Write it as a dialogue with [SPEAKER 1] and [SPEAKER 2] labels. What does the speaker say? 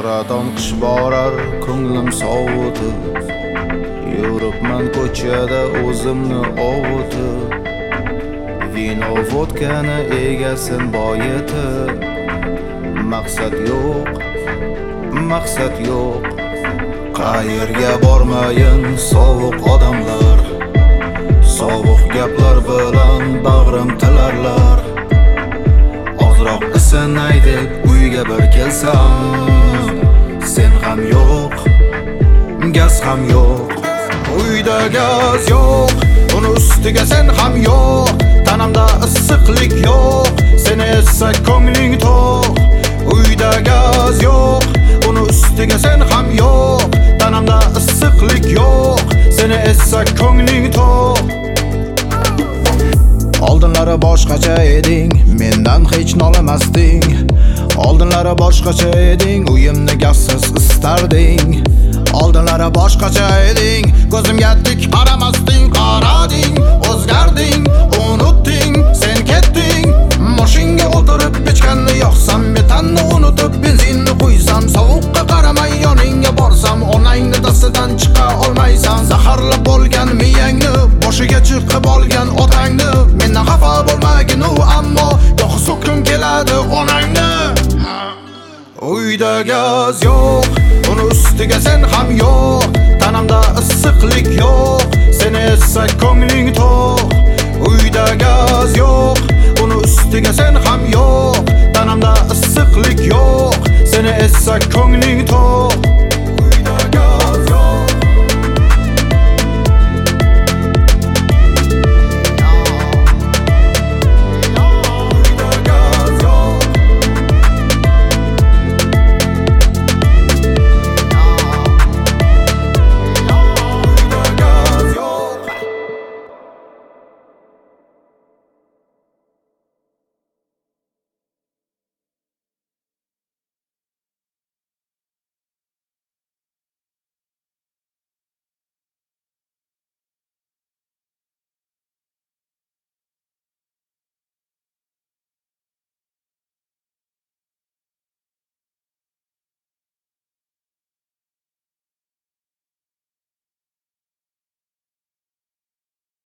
[SPEAKER 1] Oradan qish borar ko'nglim sovutib, yuribman ko'chada o'zimni ovutib, vino vodkani egasin boyitib. Maqsad yo'q, qayerga bormayin sovuq odamlar, sovuq gaplar bilan bag'rim tilarlar. Ozroq isinaydik uyga bir kelsam, sen ham yo'q, gaz ham yo'q. Uyda gaz yo'q, uni ustiga sen ham yo'q. Tanamda issiqlik yo'q, seni esa ko'ngling to'q. Uyda gaz yo'q, uni ustiga sen ham yo'q. Tanamda issiqlik yo'q, seni esa ko'ngling to'q. Oldinlari boshqacha eding, mendan hech nolimasding. Oldinlari boshqacha eding, uyimni gazsiz istarding. Oldinlari boshqacha eding, ko'zimga tik qaramasding. Qarading, o'zgarding, unutding, sen ketding. Mashinga o'tirib pechkanni yoqsam, metanni unutib benzinni qo'ysam, sovuqqa qaramay yoningga borsam, onangni dastidan chiqa olmaysan. Zaharlab bo'lgan miyangni, boshiga chiqib olgan otangni. Mendan xafa bo'lmagin u, ammo yo'q so'kim keladi onangni. Uyda gaz yo'q, uni ustiga sen ham yo'q. Tanamda issiqlik yo'q, seni esa ko'ngling to'q. Uyda gaz yo'q, uni ustiga sen ham yo'q. Tanamda issiqlik yo'q, seni esa ko'ngling to'q.